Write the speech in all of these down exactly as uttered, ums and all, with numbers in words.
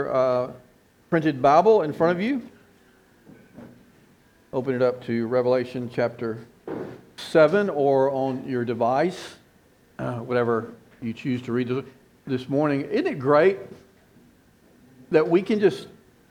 Uh, printed Bible in front of you. Open it up to Revelation chapter seven or on your device, uh, whatever you choose to read this morning. Isn't it great that we can just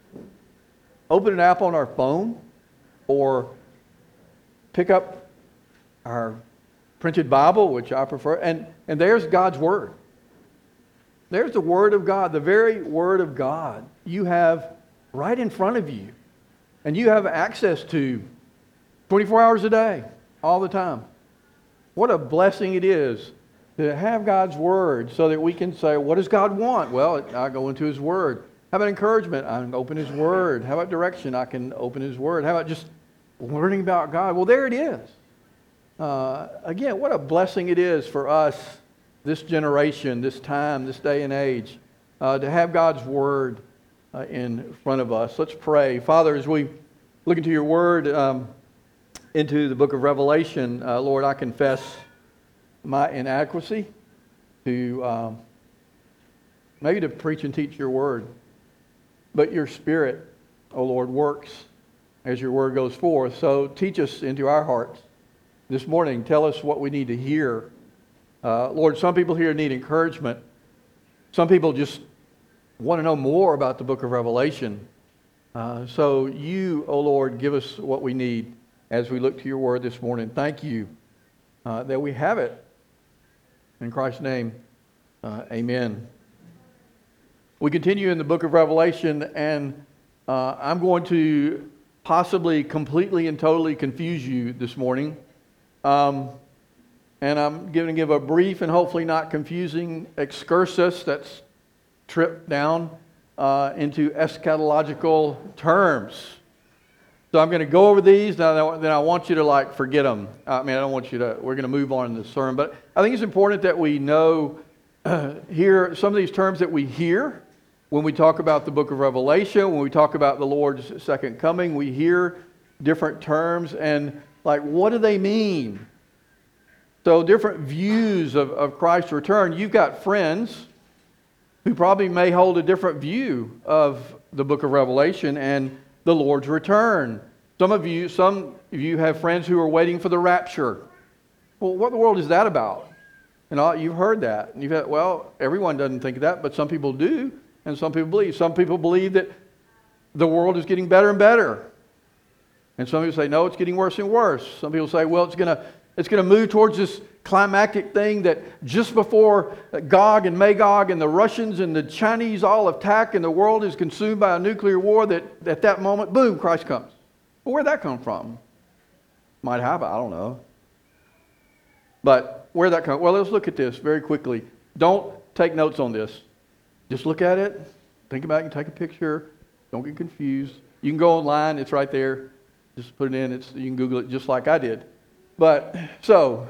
open an app on our phone or pick up our printed Bible, which I prefer, and, and there's God's Word. There's the Word of God, the very Word of God you have right in front of you. And you have access to twenty-four hours a day, all the time. What a blessing it is to have God's Word so that we can say, what does God want? Well, I go into His Word. How about encouragement? I can open His Word. How about direction? I can open His Word. How about just learning about God? Well, there it is. Uh, again, what a blessing it is for us, this generation, this time, this day and age, uh, to have God's Word uh, in front of us. Let's pray. Father, as we look into your Word, um, into the book of Revelation, uh, Lord, I confess my inadequacy to um, maybe to preach and teach your Word. But your Spirit, O Lord, works as your Word goes forth. So teach us into our hearts this morning. Tell us what we need to hear. Uh, Lord, some people here need encouragement. Some people just want to know more about the book of Revelation. Uh, so you, O Lord, give us what we need as we look to your word this morning. Thank you uh, that we have it. In Christ's name, uh, amen. We continue in the book of Revelation, and uh, I'm going to possibly completely and totally confuse you this morning. Um, And I'm going to give a brief and hopefully not confusing excursus that's tripped down uh, into eschatological terms. So I'm going to go over these, then I want you to like forget them. I mean, I don't want you to, we're going to move on in this sermon. But I think it's important that we know uh, here some of these terms that we hear when we talk about the book of Revelation, when we talk about the Lord's second coming, we hear different terms and like, what do they mean? So different views of, of Christ's return. You've got friends who probably may hold a different view of the book of Revelation and the Lord's return. Some of you, some of you have friends who are waiting for the rapture. Well, what in the world is that about? And all, you've heard that. And you've had, well, everyone doesn't think that, but some people do, and some people believe. Some people believe that the world is getting better and better. And some people say, no, it's getting worse and worse. Some people say, well, it's going to It's going to move towards this climactic thing that just before Gog and Magog and the Russians and the Chinese all attack and the world is consumed by a nuclear war, that at that moment, boom, Christ comes. Well, where'd that come from? Might happen, I don't know. But where'd that come? Well, let's look at this very quickly. Don't take notes on this. Just look at it, think about it, and take a picture. Don't get confused. You can go online, it's right there. Just put it in, it's, you can Google it just like I did. But, so,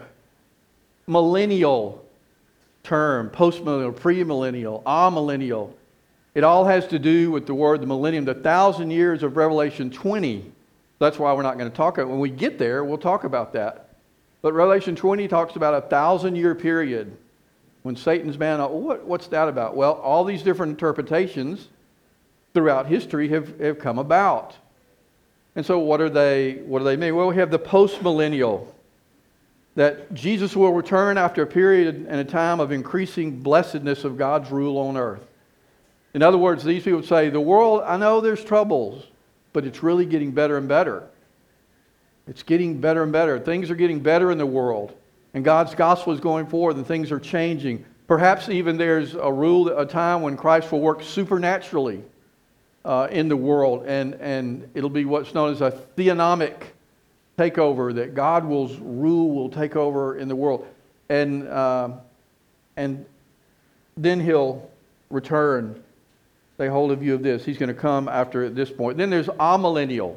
millennial term, post-millennial, pre-millennial, amillennial. It all has to do with the word, the millennium, the thousand years of Revelation twenty. That's why we're not going to talk about it. When we get there, we'll talk about that. But Revelation twenty talks about a thousand-year period when Satan's man, what, what's that about? Well, all these different interpretations throughout history have, have come about. And so what are they, what do they mean? Well, we have the post-millennial, that Jesus will return after a period and a time of increasing blessedness of God's rule on earth. In other words, these people say, the world, I know there's troubles, but it's really getting better and better. It's getting better and better. Things are getting better in the world, and God's gospel is going forward, and things are changing. Perhaps even there's a rule, a time when Christ will work supernaturally uh, in the world, and, and it'll be what's known as a theonomic takeover, that God will rule, will take over in the world. And uh, and then He'll return. They hold a view of this. He's going to come after this point. Then there's amillennial.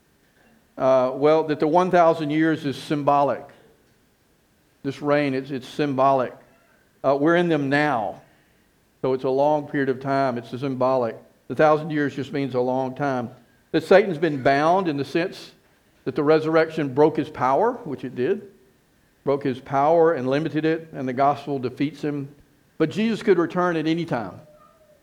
Uh, well, that the one thousand years is symbolic. This reign, it's, it's symbolic. Uh, we're in them now. So it's a long period of time. It's symbolic. The thousand years just means a long time. That Satan's been bound in the sense that the resurrection broke his power, which it did, broke his power and limited it, and the gospel defeats him. But Jesus could return at any time.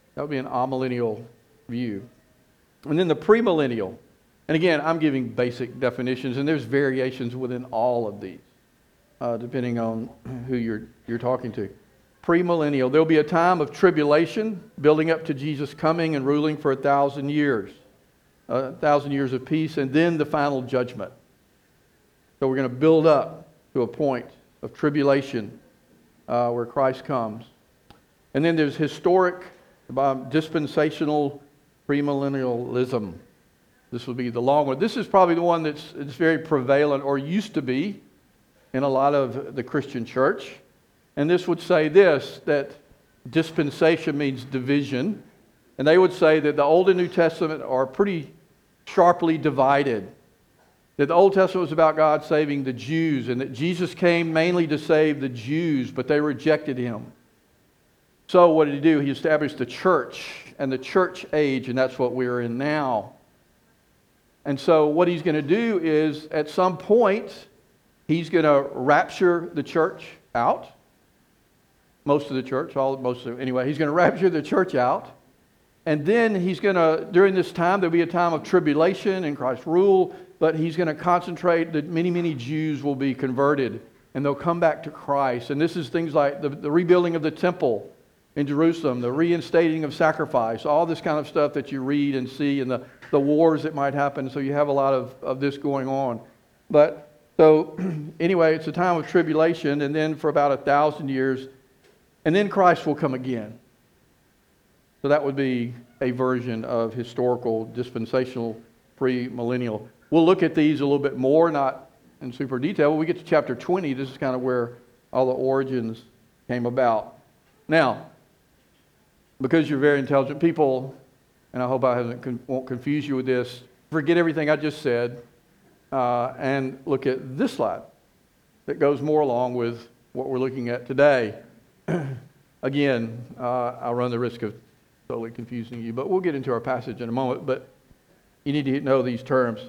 That would be an amillennial view. And then the premillennial. And again, I'm giving basic definitions, and there's variations within all of these, uh, depending on who you're you're talking to. Premillennial, there'll be a time of tribulation, building up to Jesus coming and ruling for a thousand years, a thousand years of peace, and then the final judgment. So we're going to build up to a point of tribulation uh, where Christ comes. And then there's historic, um, dispensational premillennialism. This will be the long one. This is probably the one that's it's very prevalent, or used to be, in a lot of the Christian church. And this would say this, that dispensation means division. And they would say that the Old and New Testament are pretty sharply divided. That the Old Testament was about God saving the Jews, and that Jesus came mainly to save the Jews, but they rejected him. So what did he do? He established the church and the church age, and that's what we're in now. And so what he's going to do is, at some point, he's going to rapture the church out. Most of the church, all most of anyway, he's going to rapture the church out. And then he's going to, during this time, there'll be a time of tribulation and Christ's rule, but he's going to concentrate that many, many Jews will be converted, and they'll come back to Christ. And this is things like the, the rebuilding of the temple in Jerusalem, the reinstating of sacrifice, all this kind of stuff that you read and see, and the, the wars that might happen. So you have a lot of, of this going on. But so anyway, it's a time of tribulation, and then for about a thousand years, and then Christ will come again. So that would be a version of historical, dispensational, pre-millennial. We'll look at these a little bit more, not in super detail. When we get to chapter twenty, this is kind of where all the origins came about. Now, because you're very intelligent people, and I hope I haven't, won't confuse you with this, forget everything I just said, uh, and look at this slide that goes more along with what we're looking at today. Again, uh, I'll run the risk of totally confusing you, but we'll get into our passage in a moment, but you need to know these terms.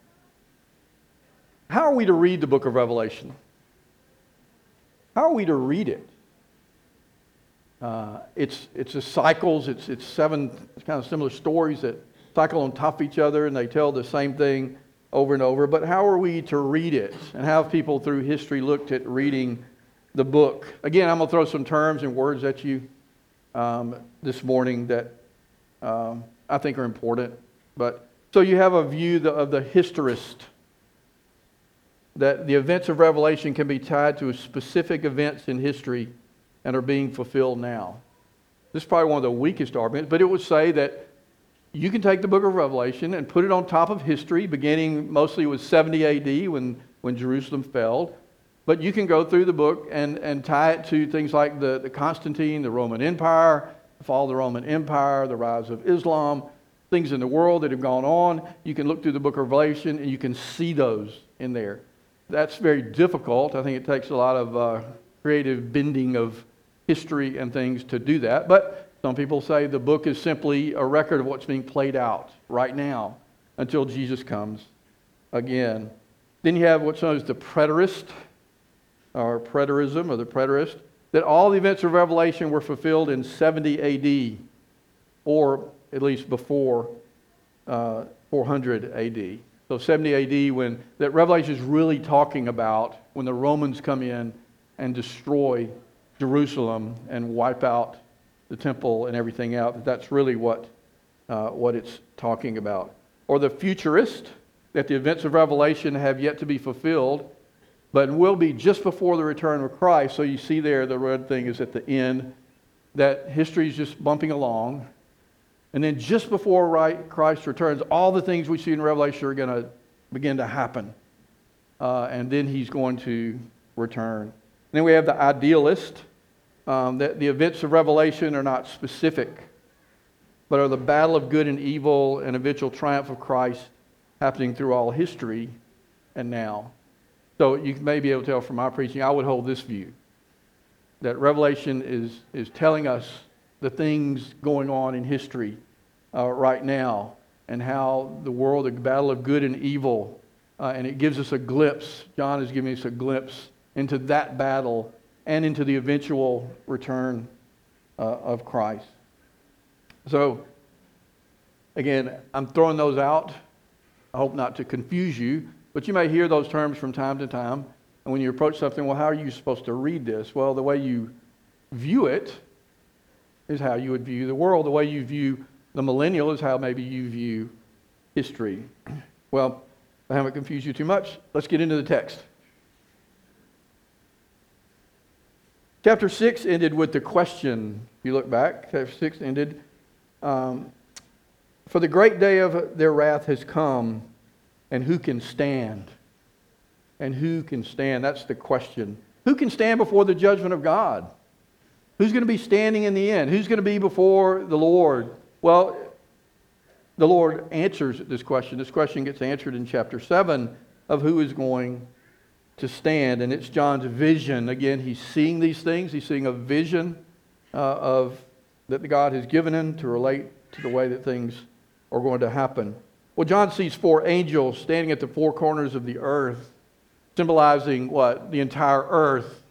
How are we to read the book of Revelation? How are we to read it? Uh, it's it's a cycles. It's it's seven it's kind of similar stories that cycle on top of each other, and they tell the same thing over and over. But how are we to read it? And how have people through history looked at reading the book? Again, I'm going to throw some terms and words at you um, this morning that um, I think are important. But so you have a view of the historist, that the events of Revelation can be tied to specific events in history and are being fulfilled now. This is probably one of the weakest arguments, but it would say that you can take the book of Revelation and put it on top of history, beginning mostly with seventy A D when, when Jerusalem fell. But you can go through the book and, and tie it to things like the, the Constantine, the Roman Empire, the fall of the Roman Empire, the rise of Islam, things in the world that have gone on. You can look through the book of Revelation and you can see those in there. That's very difficult. I think it takes a lot of uh, creative bending of history and things to do that. But some people say the book is simply a record of what's being played out right now until Jesus comes again. Then you have what's known as the preterist, or preterism, or the preterist, that all the events of Revelation were fulfilled in seventy A D, or at least before uh, four hundred A D. So seventy A D, when that Revelation is really talking about when the Romans come in and destroy Jerusalem and wipe out the temple and everything out. That's really what uh, what it's talking about. Or the futurist, that the events of Revelation have yet to be fulfilled, but will be just before the return of Christ. So you see there, the red thing is at the end, that history is just bumping along. And then just before right, Christ returns, all the things we see in Revelation are going to begin to happen. Uh, and then he's going to return. And then we have the idealist, um, that the events of Revelation are not specific, but are the battle of good and evil and eventual triumph of Christ happening through all history and now. So you may be able to tell from my preaching, I would hold this view, that Revelation is, is telling us the things going on in history uh, right now, and how the world, the battle of good and evil, uh, and it gives us a glimpse, John is giving us a glimpse into that battle and into the eventual return uh, of Christ. So, again, I'm throwing those out. I hope not to confuse you, but you may hear those terms from time to time. And when you approach something, well, how are you supposed to read this? Well, the way you view it is how you would view the world. The way you view the millennial is how maybe you view history. Well, I haven't confused you too much. Let's get into the text. Chapter six ended with the question. If you look back, chapter six ended, um, for the great day of their wrath has come, and who can stand? And who can stand? That's the question. Who can stand before the judgment of God? Who's going to be standing in the end? Who's going to be before the Lord? Well, the Lord answers this question. This question gets answered in chapter seven of who is going to stand. And it's John's vision. Again, he's seeing these things. He's seeing a vision uh, of that God has given him to relate to the way that things are going to happen. Well, John sees four angels standing at the four corners of the earth, symbolizing what? The entire earth.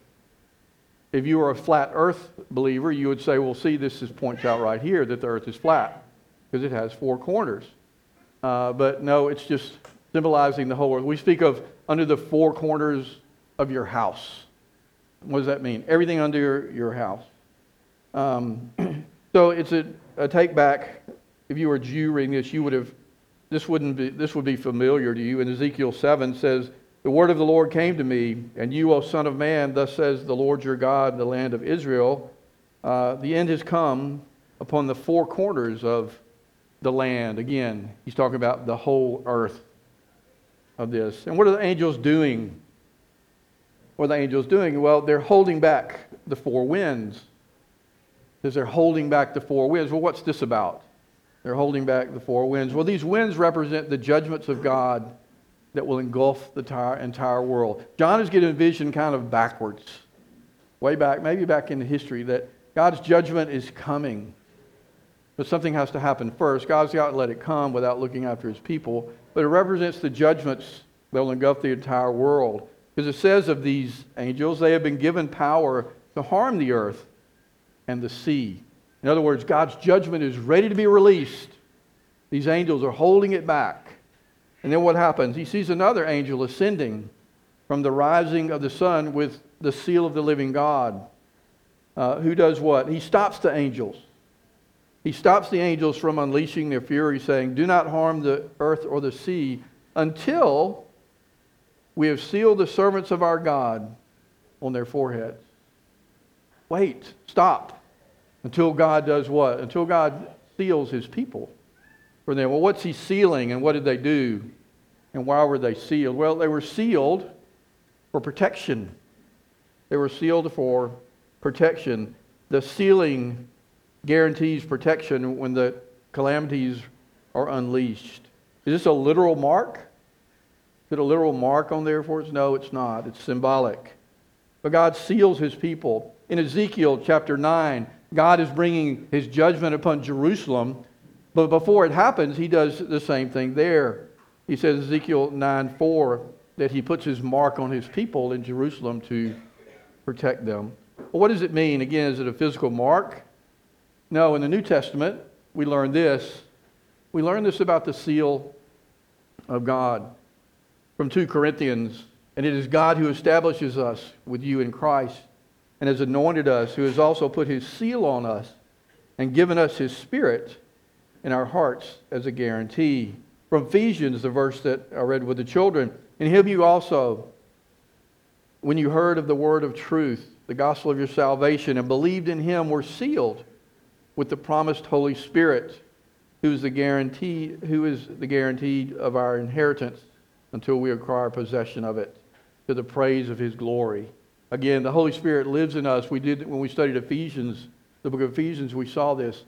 If you were a flat earth believer, you would say, well, see, this is, points out right here that the earth is flat because it has four corners. Uh, but no, it's just symbolizing the whole earth. We speak of under the four corners of your house. What does that mean? Everything under your, your house. Um, so it's a, a take back. If you were a Jew reading this, you would have, this wouldn't be, this would be familiar to you. And Ezekiel seven says, the word of the Lord came to me, and you, O son of man, thus says the Lord your God in the land of Israel, uh, the end has come upon the four corners of the land. Again, he's talking about the whole earth of this. And what are the angels doing? What are the angels doing? Well, they're holding back the four winds. Because they're holding back the four winds. Well, what's this about? They're holding back the four winds. Well, these winds represent the judgments of God that will engulf the entire, entire world. John is getting a vision kind of backwards, way back, maybe back into history, that God's judgment is coming. But something has to happen first. God's got to let it come without looking after his people. But it represents the judgments that will engulf the entire world. Because it says of these angels, they have been given power to harm the earth and the sea. In other words, God's judgment is ready to be released. These angels are holding it back. And then what happens? He sees another angel ascending from the rising of the sun with the seal of the living God. Uh, who does what? He stops the angels. He stops the angels from unleashing their fury, saying, do not harm the earth or the sea until we have sealed the servants of our God on their foreheads. Wait, stop. Until God does what? Until God seals his people for them. Well, what's he sealing and what did they do? And why were they sealed? Well, they were sealed for protection. They were sealed for protection. The sealing guarantees protection when the calamities are unleashed. Is this a literal mark? Is it a literal mark on there for us? No, it's not. It's symbolic. But God seals his people. In Ezekiel chapter nine, God is bringing his judgment upon Jerusalem. But before it happens, he does the same thing there. He says, Ezekiel nine four, that he puts his mark on his people in Jerusalem to protect them. Well, what does it mean? Again, is it a physical mark? No, in the New Testament, we learn this. We learn this about the seal of God from Second Corinthians. And it is God who establishes us with you in Christ and has anointed us, who has also put his seal on us and given us his Spirit in our hearts as a guarantee. From Ephesians, the verse that I read with the children, in him you also, when you heard of the word of truth, the gospel of your salvation, and believed in him, were sealed with the promised Holy Spirit, who is the guarantee, who is the guarantee of our inheritance until we acquire possession of it, to the praise of his glory. Again, the Holy Spirit lives in us. We did when we studied Ephesians, the book of Ephesians, we saw this.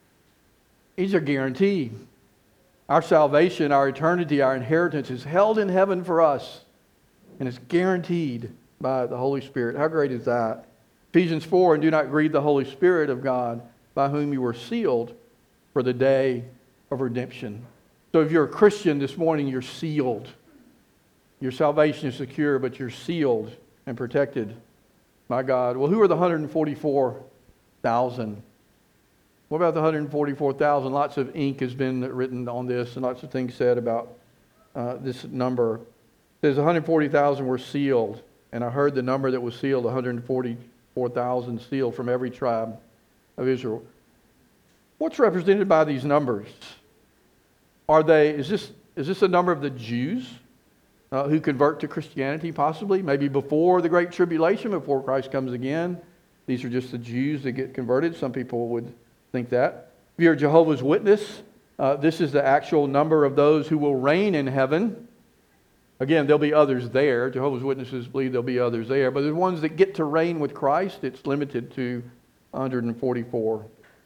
He's a guarantee. Our salvation, our eternity, our inheritance is held in heaven for us, and it's guaranteed by the Holy Spirit. How great is that? Ephesians four, and do not grieve the Holy Spirit of God, by whom you were sealed for the day of redemption. So if you're a Christian this morning, you're sealed. Your salvation is secure, but you're sealed and protected by God. Well, who are the one hundred forty-four thousand? What about the one hundred forty-four thousand? Lots of ink has been written on this and lots of things said about uh, this number. It says one hundred forty thousand were sealed, and I heard the number that was sealed, one hundred forty-four thousand sealed from every tribe of Israel. What's represented by these numbers? Are they, is this, is this a number of the Jews uh, who convert to Christianity possibly? Maybe before the Great Tribulation, before Christ comes again. These are just the Jews that get converted. Some people would think that. If you're a Jehovah's Witness, uh, this is the actual number of those who will reign in heaven. Again, there'll be others there. Jehovah's Witnesses believe there'll be others there. But the ones that get to reign with Christ, it's limited to one hundred forty-four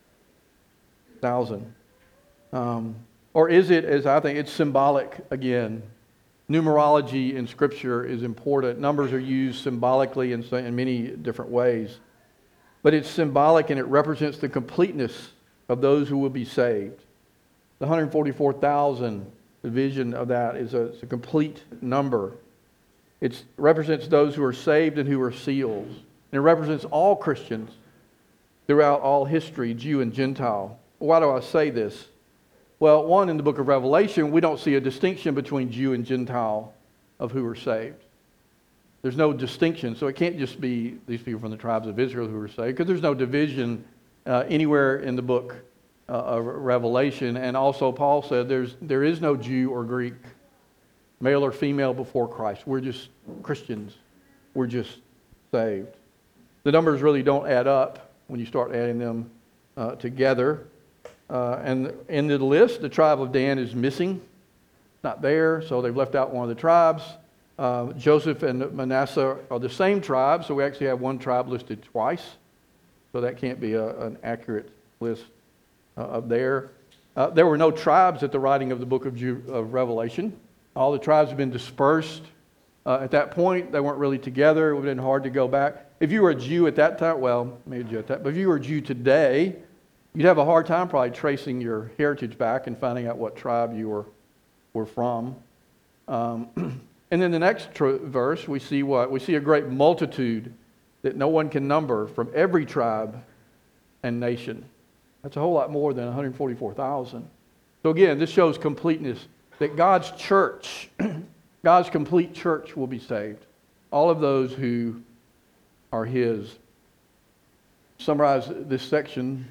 thousand. Um, or is it, as I think, it's symbolic again. Numerology in Scripture is important. Numbers are used symbolically in, in many different ways. But it's symbolic and it represents the completeness of those who will be saved. The one hundred forty-four thousand, the vision of that is a, it's a complete number. It represents those who are saved and who are sealed. And it represents all Christians throughout all history, Jew and Gentile. Why do I say this? Well, one, in the book of Revelation, we don't see a distinction between Jew and Gentile of who are saved. There's no distinction, so it can't just be these people from the tribes of Israel who are saved, because there's no division uh, anywhere in the book uh, of Revelation. And also Paul said there's there is no Jew or Greek, male or female before Christ. We're just Christians. We're just saved. The numbers really don't add up when you start adding them uh, together. Uh, and in the list, the tribe of Dan is missing, not there, so they've left out one of the tribes. Uh, Joseph and Manasseh are the same tribe, so we actually have one tribe listed twice. So that can't be a, an accurate list uh, of there. Uh, there were no tribes at the writing of the book of, Ju- of Revelation. All the tribes have been dispersed. Uh, at that point, they weren't really together. It would have been hard to go back. If you were a Jew at that time, well, maybe a Jew at that, but if you were a Jew today, you'd have a hard time probably tracing your heritage back and finding out what tribe you were, were from. Um, And then the next tr- verse, we see what? We see a great multitude that no one can number from every tribe and nation. That's a whole lot more than one hundred forty-four thousand. So again, this shows completeness, that God's church, God's complete church will be saved. All of those who are His. Summarize this section.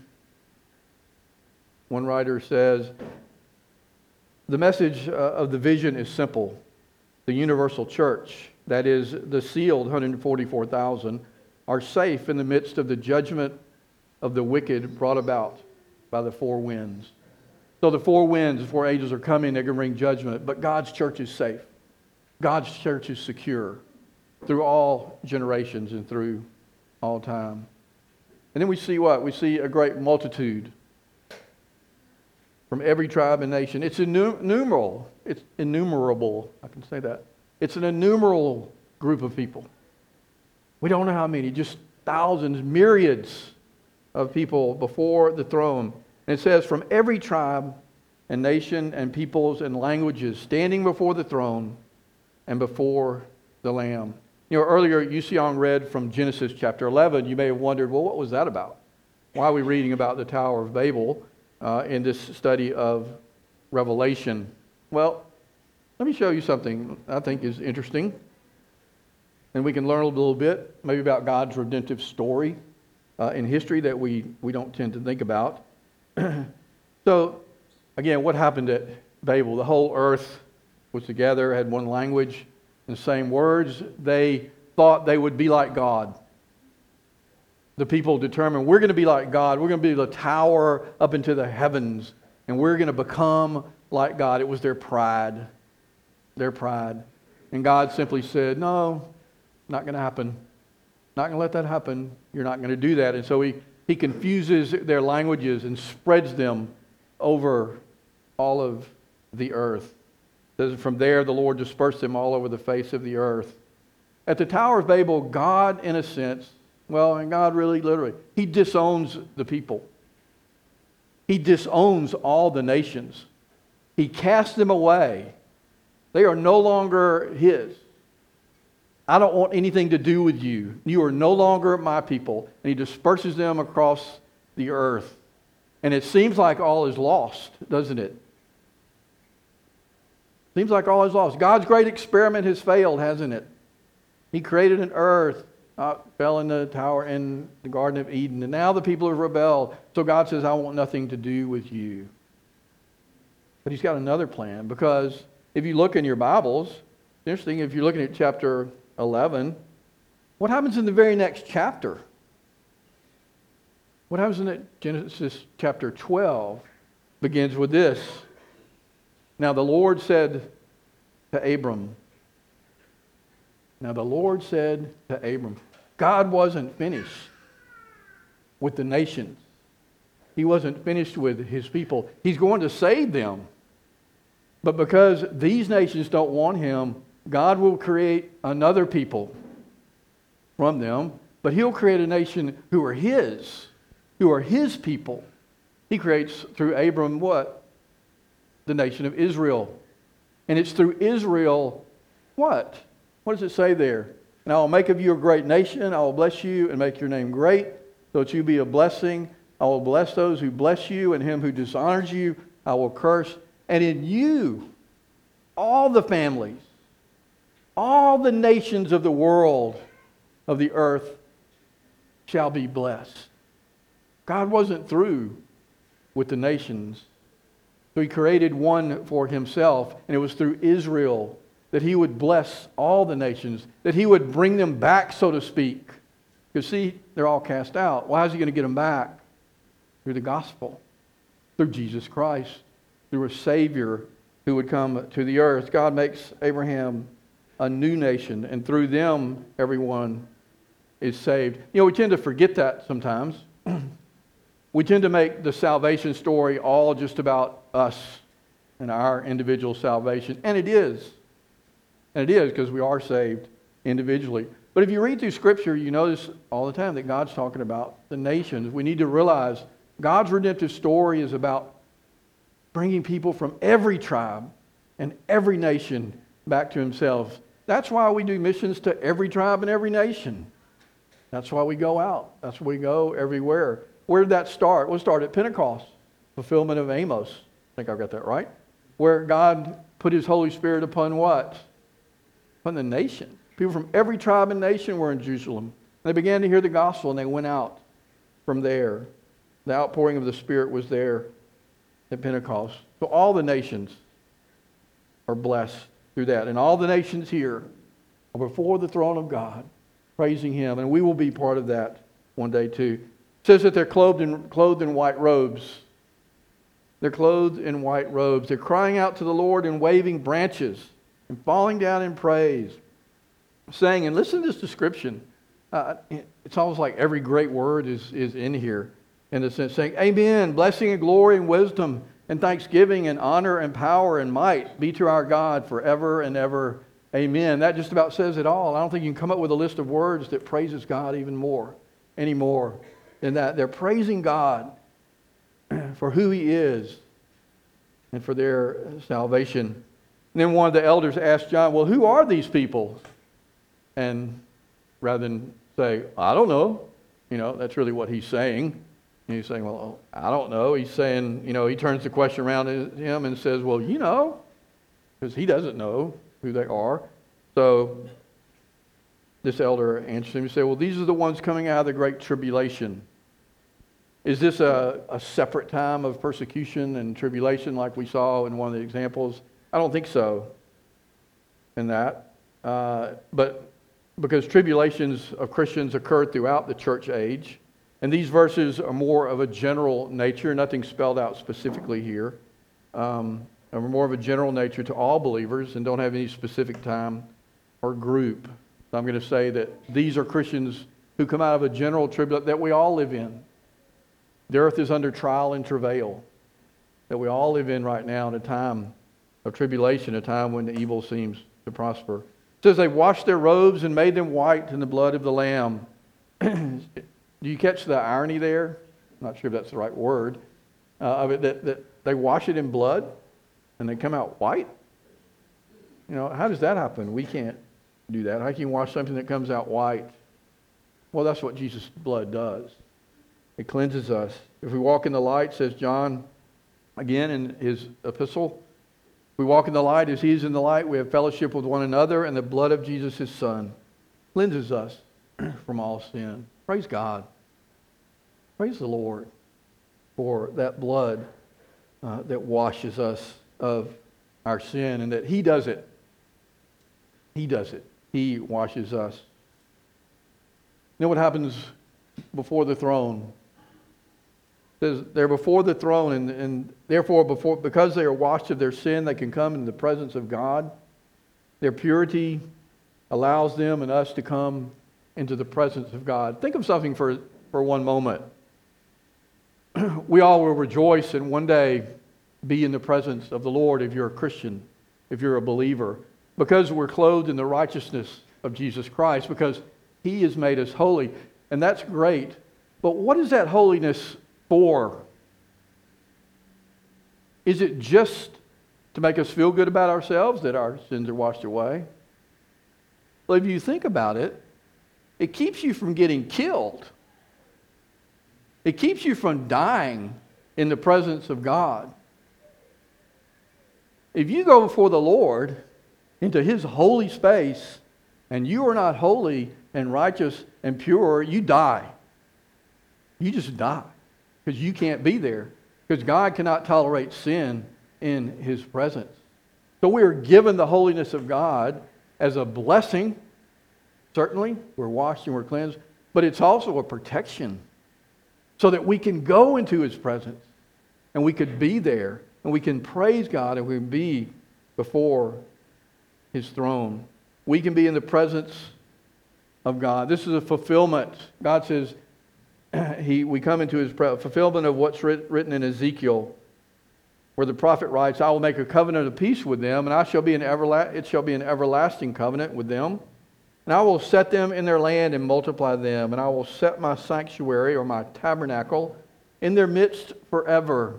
One writer says, the message uh, of the vision is simple. The universal church, that is, the sealed one hundred forty-four thousand, are safe in the midst of the judgment of the wicked brought about by the four winds. So the four winds, the four angels are coming, they're going to bring judgment, but God's church is safe. God's church is secure through all generations and through all time. And then we see what? We see a great multitude from every tribe and nation. It's innumerable. It's innumerable. I can say that. It's an innumerable group of people. We don't know how many, just thousands, myriads of people before the throne. And it says from every tribe and nation and peoples and languages standing before the throne and before the Lamb. You know, earlier Yu Xiong read from Genesis chapter eleven. You may have wondered, well, what was that about? Why are we reading about the Tower of Babel Uh, in this study of Revelation? Well, let me show you something I think is interesting. And we can learn a little bit, maybe about God's redemptive story uh, in history that we, we don't tend to think about. So, again, what happened at Babel? The whole earth was together, had one language and the same words. They thought they would be like God. The people determined, we're going to be like God. We're going to be the tower up into the heavens. And we're going to become like God. It was their pride. Their pride. And God simply said, no, not going to happen. Not going to let that happen. You're not going to do that. And so he, he confuses their languages and spreads them over all of the earth. It says, from there the Lord dispersed them all over the face of the earth. At the Tower of Babel, God, in a sense, well, and God really literally, He disowns the people. He disowns all the nations. He casts them away. They are no longer His. I don't want anything to do with you. You are no longer my people. And He disperses them across the earth. And it seems like all is lost, doesn't it? Seems like all is lost. God's great experiment has failed, hasn't it? He created an earth, uh, fell in the tower in the Garden of Eden, and now the people have rebelled. So God says, I want nothing to do with you. But He's got another plan, because if you look in your Bibles, it's interesting, if you're looking at chapter eleven, what happens in the very next chapter? What happens in it? Genesis chapter twelve begins with this. Now the Lord said to Abram, Now the Lord said to Abram, God wasn't finished with the nations. He wasn't finished with His people. He's going to save them. But because these nations don't want Him, God will create another people from them. But He'll create a nation who are His, who are His people. He creates through Abram what? The nation of Israel. And it's through Israel what? What does it say there? And I will make of you a great nation. I will bless you and make your name great, so that you be a blessing. I will bless those who bless you, and him who dishonors you I will curse. And in you, all the families, all the nations of the world, of the earth, shall be blessed. God wasn't through with the nations. So He created one for Himself, and it was through Israel that He would bless all the nations, that He would bring them back, so to speak. Because see, they're all cast out. Well, how's He going to get them back? Through the gospel, through Jesus Christ, through a Savior who would come to the earth. God makes Abraham a new nation, and through them, everyone is saved. You know, we tend to forget that sometimes. We tend to make the salvation story all just about us and our individual salvation. And it is. And it is, because we are saved individually. But if you read through Scripture, you notice all the time that God's talking about the nations. We need to realize God's redemptive story is about bringing people from every tribe and every nation back to Himself. That's why we do missions to every tribe and every nation. That's why we go out. That's why we go everywhere. Where did that start? Well, it started at Pentecost, fulfillment of Amos. I think I've got that right. Where God put His Holy Spirit upon what? Upon the nation. People from every tribe and nation were in Jerusalem. They began to hear the gospel, and they went out from there. The outpouring of the Spirit was there at Pentecost. So all the nations are blessed through that. And all the nations here are before the throne of God, praising Him. And we will be part of that one day too. It says that they're clothed in, clothed in white robes. They're clothed in white robes. They're crying out to the Lord and waving branches and falling down in praise, saying, and listen to this description. Uh, it's almost like every great word is, is in here. In the sense, saying, Amen, blessing and glory and wisdom and thanksgiving and honor and power and might be to our God forever and ever. Amen. That just about says it all. I don't think you can come up with a list of words that praises God even more, anymore than that. They're praising God for who He is and for their salvation. And then one of the elders asked John, well, who are these people? And rather than say, I don't know, you know, that's really what he's saying. And he's saying, well, I don't know. He's saying, you know, he turns the question around to him and says, well, you know, because he doesn't know who they are. So this elder answers him and says, well, these are the ones coming out of the great tribulation. Is this a, a separate time of persecution and tribulation like we saw in one of the examples? I don't think so in that. Uh, but because tribulations of Christians occur throughout the church age, and these verses are more of a general nature, nothing spelled out specifically here. Um, are more of a general nature to all believers and don't have any specific time or group. So I'm going to say that these are Christians who come out of a general tribulation that we all live in. The earth is under trial and travail that we all live in right now in a time of tribulation, a time when the evil seems to prosper. It says they washed their robes and made them white in the blood of the Lamb. Do you catch the irony there? I'm not sure if that's the right word. Uh, of it that, that they wash it in blood and they come out white? You know, how does that happen? We can't do that. How can you wash something that comes out white? Well, that's what Jesus' blood does. It cleanses us. If we walk in the light, says John, again in his epistle, if we walk in the light as he is in the light, we have fellowship with one another, and the blood of Jesus, his Son, cleanses us from all sin. Praise God. Praise the Lord for that blood uh, that washes us of our sin, and that he does it. He does it. He washes us. You know what happens before the throne? It says they're before the throne, and, and therefore before because they are washed of their sin, they can come in the presence of God. Their purity allows them and us to come into the presence of God. Think of something for, for one moment. We all will rejoice and one day be in the presence of the Lord if you're a Christian, if you're a believer, because we're clothed in the righteousness of Jesus Christ, because he has made us holy. And that's great. But what is that holiness for? Is it just to make us feel good about ourselves that our sins are washed away? Well, if you think about it, it keeps you from getting killed. It keeps you from dying in the presence of God. If you go before the Lord into his holy space and you are not holy and righteous and pure, you die. You just die because you can't be there, because God cannot tolerate sin in his presence. So we are given the holiness of God as a blessing. Certainly, we're washed and we're cleansed, but it's also a protection so that we can go into his presence and we could be there and we can praise God and we can be before his throne. We can be in the presence of God. This is a fulfillment. God says, he, we come into his pre- fulfillment of what's writ, written in Ezekiel, where the prophet writes, I will make a covenant of peace with them, and I shall be an everla- it shall be an everlasting covenant with them. And I will set them in their land and multiply them, and I will set my sanctuary or my tabernacle in their midst forever.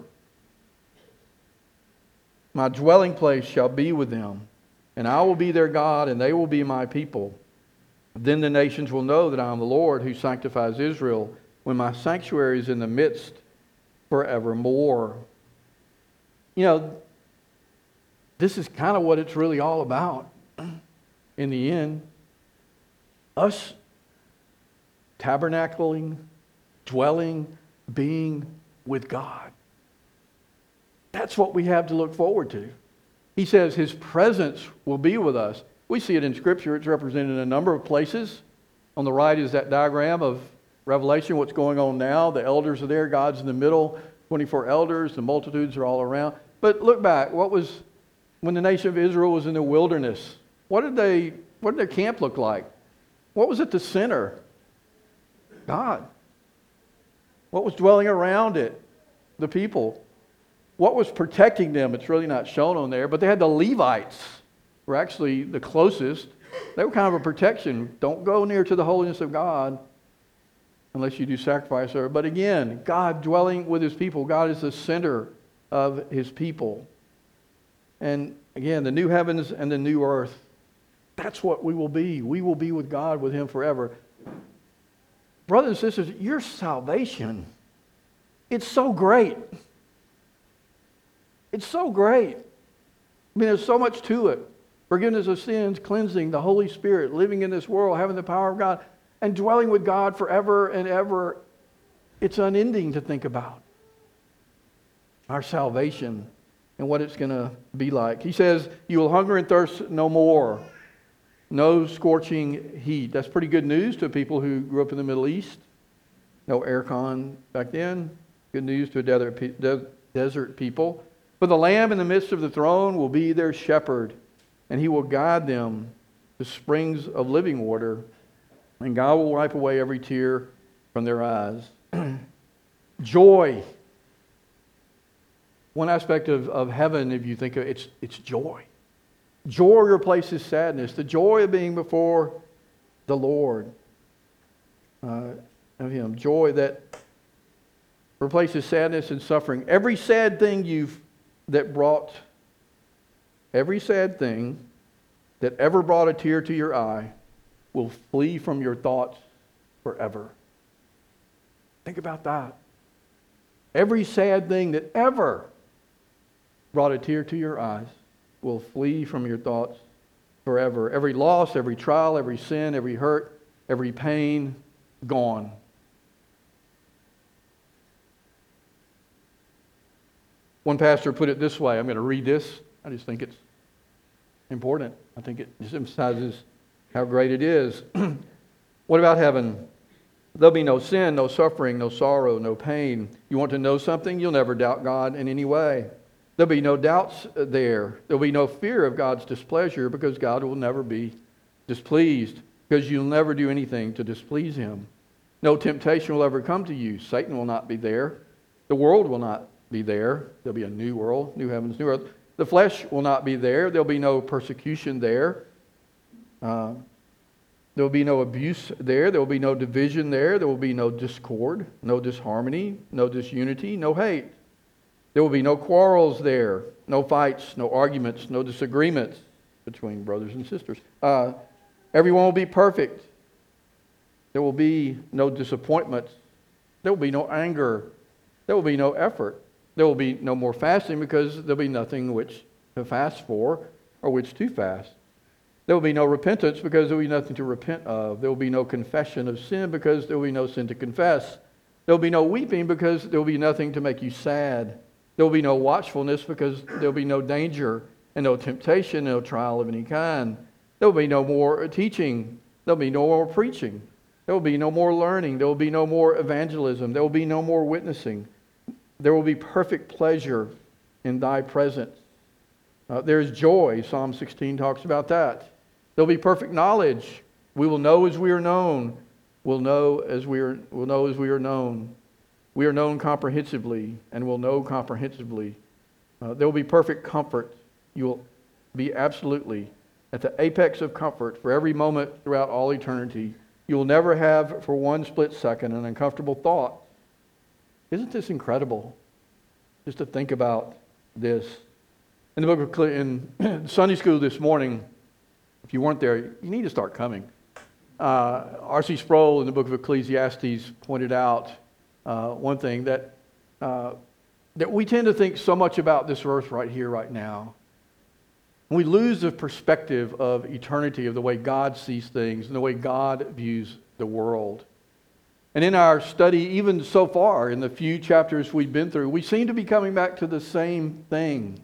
My dwelling place shall be with them, and I will be their God, and they will be my people. Then the nations will know that I am the Lord who sanctifies Israel, when my sanctuary is in the midst forevermore. You know, this is kind of what it's really all about in the end. Us tabernacling, dwelling, being with God. That's what we have to look forward to. He says his presence will be with us. We see it in Scripture. It's represented in a number of places. On the right is that diagram of Revelation, what's going on now. The elders are there. God's in the middle. twenty-four elders. The multitudes are all around. But look back. What was, when the nation of Israel was in the wilderness, what did they, what did their camp look like? What was at the center? God. What was dwelling around it? The people. What was protecting them? It's really not shown on there, but they had the Levites, were actually the closest. They were kind of a protection. Don't go near to the holiness of God unless you do sacrifice there. But again, God dwelling with his people. God is the center of his people. And again, the new heavens and the new earth. That's what we will be. We will be with God, with him forever. Brothers and sisters, your salvation, it's so great. It's so great. I mean, there's so much to it. Forgiveness of sins, cleansing, the Holy Spirit, living in this world, having the power of God, and dwelling with God forever and ever. It's unending to think about our salvation and what it's going to be like. He says, you will hunger and thirst no more. No scorching heat. That's pretty good news to people who grew up in the Middle East. No aircon back then. Good news to a desert, desert people. For the Lamb in the midst of the throne will be their shepherd, and he will guide them to springs of living water, and God will wipe away every tear from their eyes. Joy. One aspect of, of heaven, if you think of it, it's, it's joy. Joy replaces sadness. The joy of being before the Lord. Uh, of him. Joy that replaces sadness and suffering. Every sad thing you've that brought, every sad thing that ever brought a tear to your eye will flee from your thoughts forever. Think about that. Every sad thing that ever brought a tear to your eyes will flee from your thoughts forever. Every loss, every trial, every sin, every hurt, every pain, gone. One pastor put it this way. I'm going to read this. I just think it's important. I think it just emphasizes how great it is. What about heaven? There'll be no sin, no suffering, no sorrow, no pain. You want to know something? You'll never doubt God in any way. There'll be no doubts there. There'll be no fear of God's displeasure because God will never be displeased, because you'll never do anything to displease Him. No temptation will ever come to you. Satan will not be there. The world will not be there. There'll be a new world, new heavens, new earth. The flesh will not be there. There'll be no persecution there. Uh, there will be no abuse there. There will be no division there. There will be no discord, no disharmony, no disunity, no hate. There will be no quarrels there, no fights, no arguments, no disagreements between brothers and sisters. Uh, everyone will be perfect. There will be no disappointments. There will be no anger. There will be no effort. There will be no more fasting because there will be nothing which to fast for or which to fast. There will be no repentance because there will be nothing to repent of. There will be no confession of sin because there will be no sin to confess. There will be no weeping because there will be nothing to make you sad. There will be no watchfulness because there will be no danger and no temptation, no trial of any kind. There will be no more teaching. There will be no more preaching. There will be no more learning. There will be no more evangelism. There will be no more witnessing. There will be perfect pleasure in thy presence. Uh, there is joy. Psalm sixteen talks about that. There will be perfect knowledge. We will know as we are known. We'll know as we are, we'll know as we are known. We are known comprehensively and will know comprehensively. Uh, there will be perfect comfort. You will be absolutely at the apex of comfort for every moment throughout all eternity. You will never have for one split second an uncomfortable thought. Isn't this incredible? Just to think about this. In the book of Cle- in Sunday school this morning, if you weren't there, you need to start coming. Uh, R C Sproul in the book of Ecclesiastes pointed out uh, one thing, that uh, that we tend to think so much about this earth right here, right now. We lose the perspective of eternity, of the way God sees things and the way God views the world. And in our study, even so far, in the few chapters we've been through, we seem to be coming back to the same thing.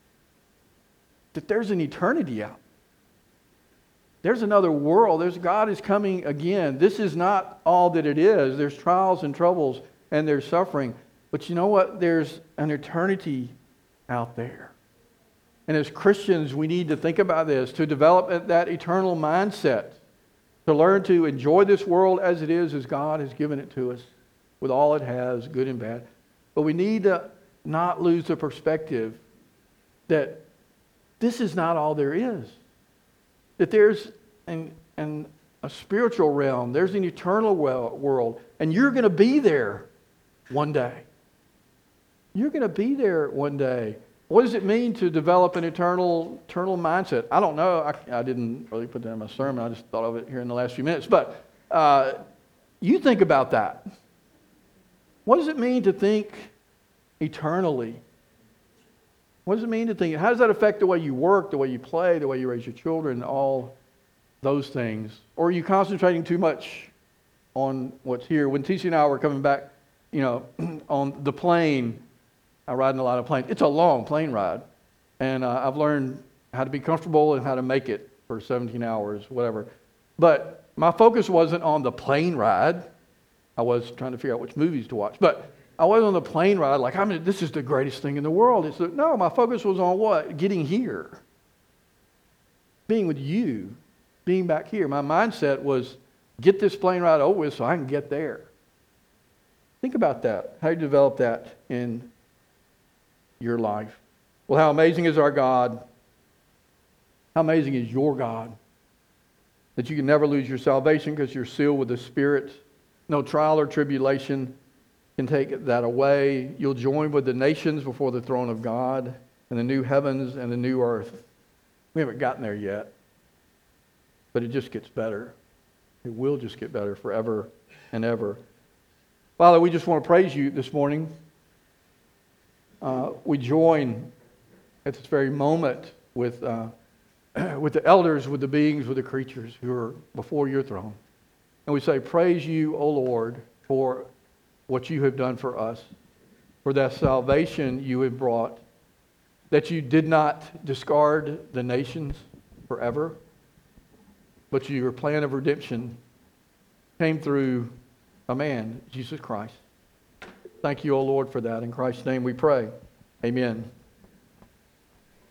That there's an eternity out. There's another world. There's God is coming again. This is not all that it is. There's trials and troubles and there's suffering. But you know what? There's an eternity out there. And as Christians, we need to think about this, to develop that eternal mindset, to learn to enjoy this world as it is, as God has given it to us, with all it has, good and bad. But we need to not lose the perspective that this is not all there is. That there's an, an, a spiritual realm, there's an eternal world, and you're going to be there one day. You're going to be there one day. What does it mean to develop an eternal eternal mindset? I don't know. I, I didn't really put that in my sermon. I just thought of it here in the last few minutes. But uh, you think about that. What does it mean to think eternally? What does it mean to think? How does that affect the way you work, the way you play, the way you raise your children, all those things? Or are you concentrating too much on what's here? When T C and I were coming back, you know, on the plane, I ride in a lot of planes. It's a long plane ride. And uh, I've learned how to be comfortable and how to make it for seventeen hours, whatever. But my focus wasn't on the plane ride. I was trying to figure out which movies to watch. But I wasn't on the plane ride like, I mean, this is the greatest thing in the world. It's the, no, my focus was on what? Getting here. Being with you. Being back here. My mindset was, get this plane ride over with so I can get there. Think about that. How do you develop that in your life? Well, how amazing is our God? How amazing is your God? That you can never lose your salvation because you're sealed with the Spirit. No trial or tribulation can take that away. You'll join with the nations before the throne of God and the new heavens and the new earth. We haven't gotten there yet, but it just gets better. It will just get better forever and ever. Father, we just want to praise you this morning. Uh, we join at this very moment with, uh, with the elders, with the beings, with the creatures who are before your throne. And we say, praise you, O Lord, for what you have done for us, for that salvation you have brought, that you did not discard the nations forever, but your plan of redemption came through a man, Jesus Christ. Thank you, O Lord, for that. In Christ's name we pray. Amen.